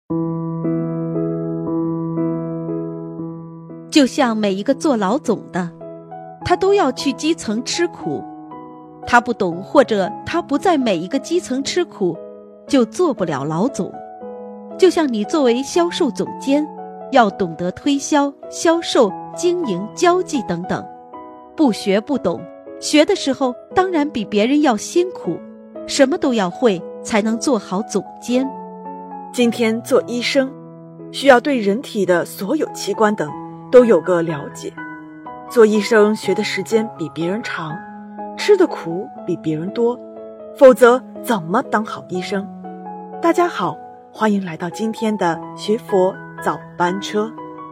就像每一个做老总的，他都要去基层吃苦，他不懂或者他不在每一个基层吃苦，就做不了老总。就像你作为销售总监，要懂得推销、销售、经营、交际等等，不学不懂，学的时候当然比别人要辛苦，什么都要会，才能做好总监。 今天做医生，需要对人体的所有器官等都有个了解。做医生学的时间比别人长，吃的苦比别人多，否则怎么当好医生？大家好，欢迎来到今天的学佛早班车。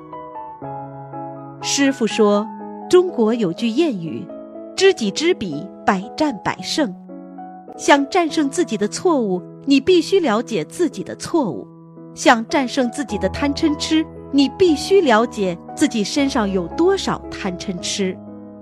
师父说，中国有句谚语，知己知彼，百战百胜。想战胜自己的错误，你必须了解自己的错误；想战胜自己的贪嗔痴，你必须了解自己身上有多少贪嗔痴。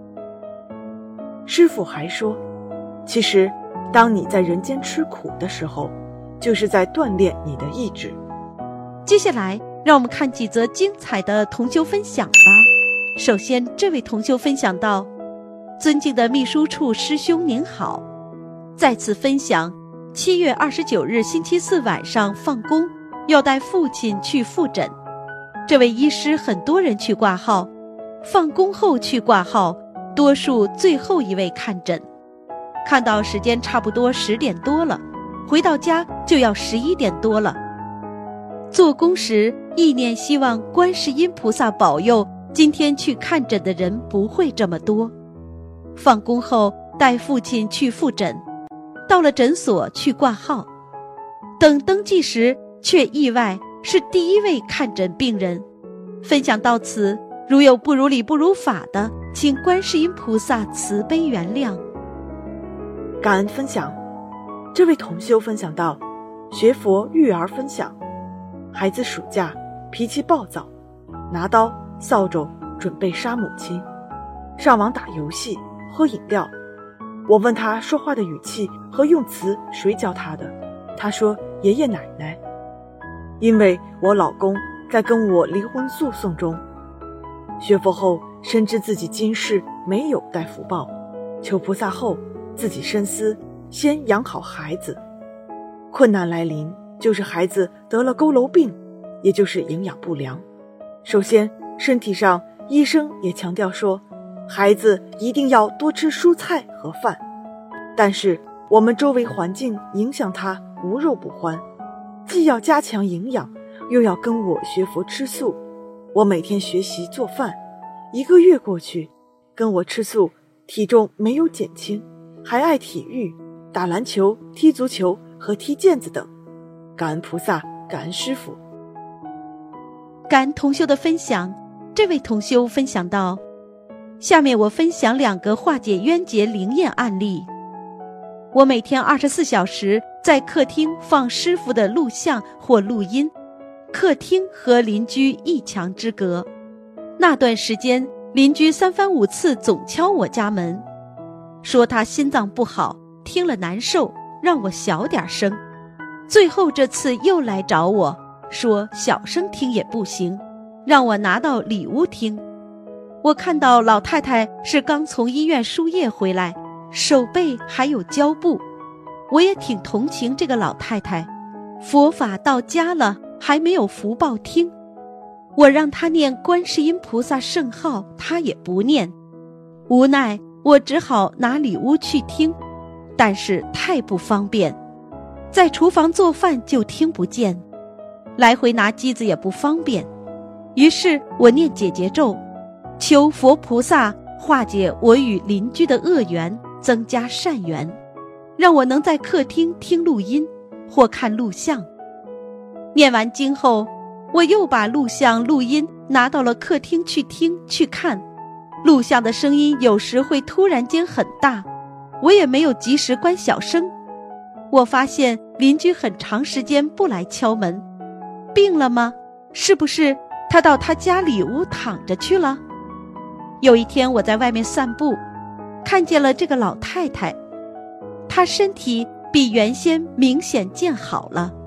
师父还说，其实当你在人间吃苦的时候，就是在锻炼你的意志。 接下来让我们看几则精彩的同修分享吧。首先，这位同修分享到，尊敬的秘书处师兄您好，再次分享7月29日星期四晚上放工，要带父亲去复诊。这位医师很多人去挂号，放工后去挂号，多数最后一位看诊。看到时间差不多10点多了，回到家就要11点多了。做工时意念希望观世音菩萨保佑今天去看诊的人不会这么多。放工后带父亲去复诊，到了诊所去挂号，等登记时却意外是第一位看诊病人。分享到此，如有不如理不如法的，请观世音菩萨慈悲原谅。 感恩分享。这位同修分享到，学佛育儿分享，孩子暑假脾气暴躁，拿刀扫帚准备杀母亲，上网打游戏喝饮料。我问他说话的语气和用词谁教他的，他说爷爷奶奶。因为我老公在跟我离婚诉讼中，学佛后深知自己今世没有带福报，求菩萨后自己深思，先养好孩子。困难来临，就是孩子得了佝偻病，也就是营养不良。首先身体上，医生也强调说，孩子一定要多吃蔬菜和饭，但是我们周围环境影响他无肉不欢，既要加强营养，又要跟我学佛吃素。我每天学习做饭，1个月过去，跟我吃素，体重没有减轻，还爱体育，打篮球、踢足球和踢毽子等。感恩菩萨，感恩师父。 感恩同修的分享。这位同修分享到，下面我分享2个化解冤结灵验案例。我每天24小时在客厅放师父的录像或录音，客厅和邻居1墙之隔。那段时间，邻居3番5次总敲我家门，说他心脏不好，听了难受，让我小点声。最后这次又来找我，说小声听也不行，让我拿到里屋听。我看到老太太是刚从医院输液回来，手背还有胶布，我也挺同情这个老太太，佛法到家了还没有福报听。我让她念观世音菩萨圣号，她也不念，无奈我只好拿里屋去听，但是太不方便，在厨房做饭就听不见，来回拿机子也不方便。于是我念解结咒，求佛菩萨化解我与邻居的恶缘，增加善缘，让我能在客厅听录音或看录像。念完经后，我又把录像录音拿到了客厅去听去看，录像的声音有时会突然间很大，我也没有及时关小声。我发现邻居很长时间不来敲门，病了吗？是不是他到他家里屋躺着去了？有一天我在外面散步，看见了这个老太太，她身体比原先明显见好了。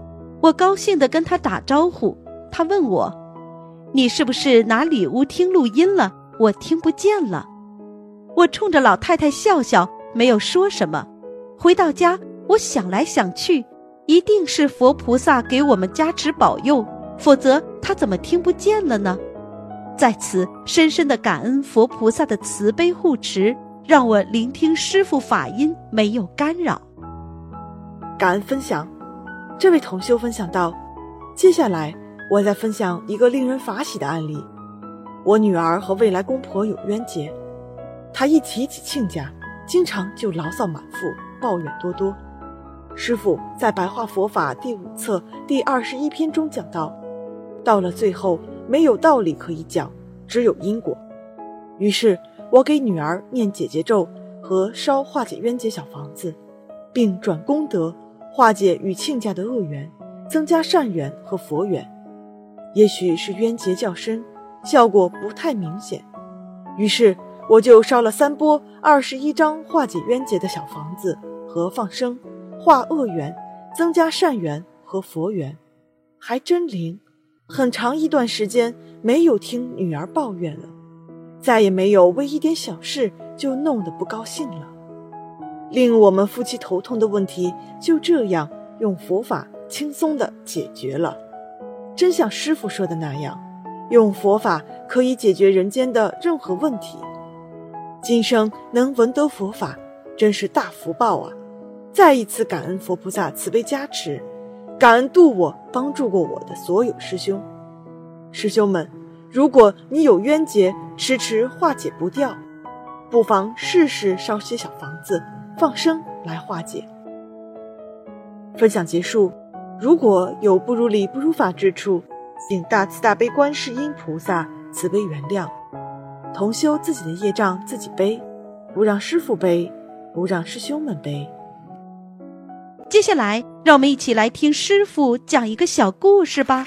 我高兴地跟他打招呼，他问我：“你是不是拿礼物听录音了？我听不见了。”我冲着老太太笑笑，没有说什么。回到家，我想来想去，一定是佛菩萨给我们加持保佑，否则他怎么听不见了呢？在此深深地感恩佛菩萨的慈悲护持，让我聆听师父法音没有干扰。 感恩分享。这位同修分享到，接下来我再分享一个令人法喜的案例。我女儿和未来公婆有冤结，她一提起亲家，经常就牢骚满腹，抱怨多多。师父在白话佛法第5册第21篇中讲到，到了最后没有道理可以讲，只有因果。于是我给女儿念解结咒和烧化解冤结小房子，并转功德化解与亲家的恶缘，增加善缘和佛缘。也许是冤结较深，效果不太明显，于是我就烧了3波21张化解冤结的小房子和放生，化恶缘，增加善缘和佛缘，还真灵。很长一段时间没有听女儿抱怨了，再也没有为一点小事就弄得不高兴了。令我们夫妻头痛的问题就这样用佛法轻松地解决了。真像师父说的那样，用佛法可以解决人间的任何问题。今生能闻得佛法，真是大福报啊！再一次感恩佛菩萨慈悲加持，感恩度我帮助过我的所有师兄。师兄们，如果你有冤结迟迟化解不掉，不妨试试烧些小房子放生来化解。分享结束。如果有不如理不如法之处，请大慈大悲观世音菩萨慈悲原谅。同修自己的业障自己背，不让师父背，不让师兄们背。 接下来让我们一起来听师父讲一个小故事吧。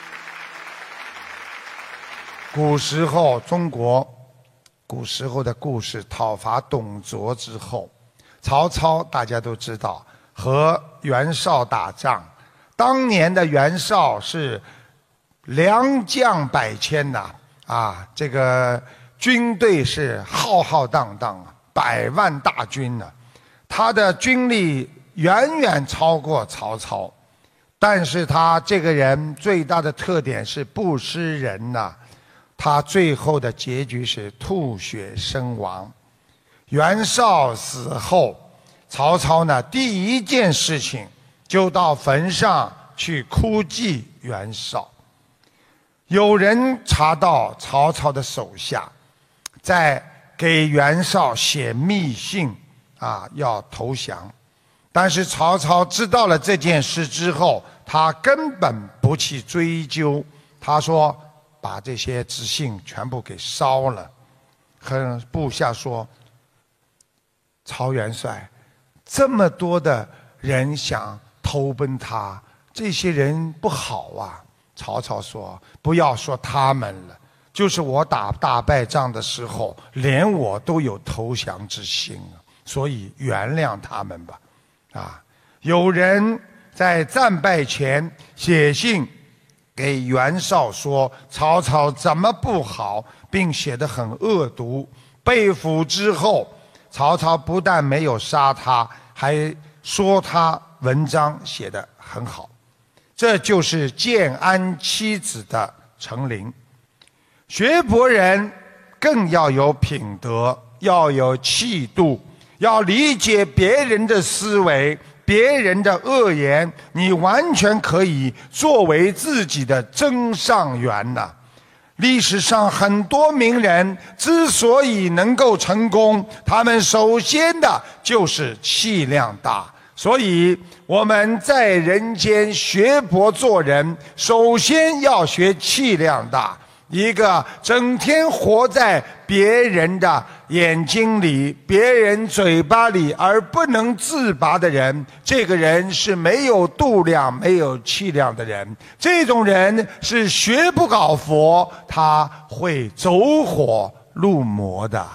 古时候中国古时候的故事，讨伐董卓之后，曹操大家都知道和袁绍打仗，当年的袁绍是良将百千呐，这个军队是浩浩荡荡，100万大军呢，他的军力远远超过曹操，但是他这个人最大的特点是不失人呐，他最后的结局是吐血身亡。袁绍死后，曹操呢第一件事情就到坟上去哭祭袁绍。有人查到曹操的手下在给袁绍写密信要投降，但是曹操知道了这件事之后，他根本不去追究，他说把这些纸信全部给烧了。和部下说，曹元帅，这么多的人想投奔他，这些人不好啊。曹操说，不要说他们了，就是我打大败仗的时候，连我都有投降之心啊，所以原谅他们吧。有人在战败前写信给袁绍说曹操怎么不好，并写得很恶毒。被俘之后，曹操不但没有杀他，还说他文章写得很好。这就是建安七子的成灵。学佛人更要有品德，要有气度，要理解别人的思维，别人的恶言，你完全可以作为自己的增上缘呐。历史上很多名人之所以能够成功，他们首先的就是气量大。所以我们在人间学佛做人，首先要学气量大。一个整天活在别人的眼睛里，别人嘴巴里而不能自拔的人，这个人是没有度量没有气量的人。这种人是学不搞佛，他会走火入魔的。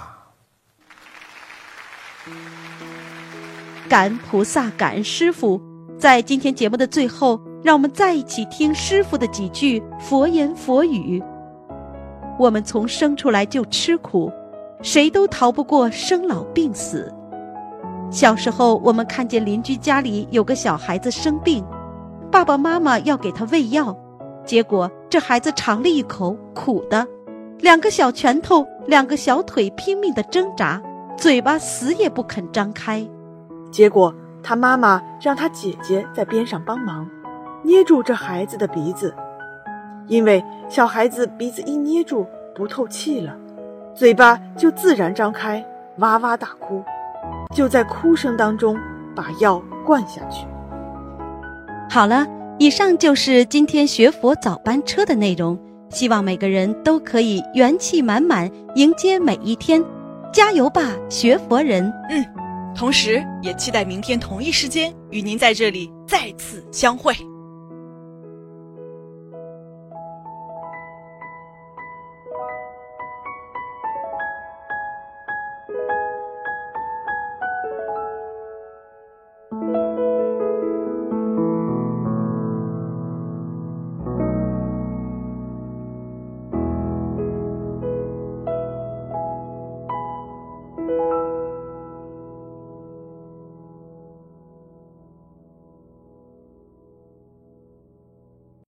感恩菩萨，感恩师父。在今天节目的最后， 让我们在一起听师父的几句佛言佛语。我们从生出来就吃苦，谁都逃不过生老病死。小时候，我们看见邻居家里有个小孩子生病，爸爸妈妈要给他喂药，结果这孩子尝了一口苦的，2个小拳头，2个小腿拼命地挣扎，嘴巴死也不肯张开。 结果他妈妈让他姐姐在边上帮忙，捏住这孩子的鼻子，因为小孩子鼻子一捏住不透气了，嘴巴就自然张开，哇哇大哭，就在哭声当中把药灌下去。 好了，以上就是今天学佛早班车的内容，希望每个人都可以元气满满迎接每一天，加油吧，学佛人！ 同时也期待明天同一时间与您在这里再次相会。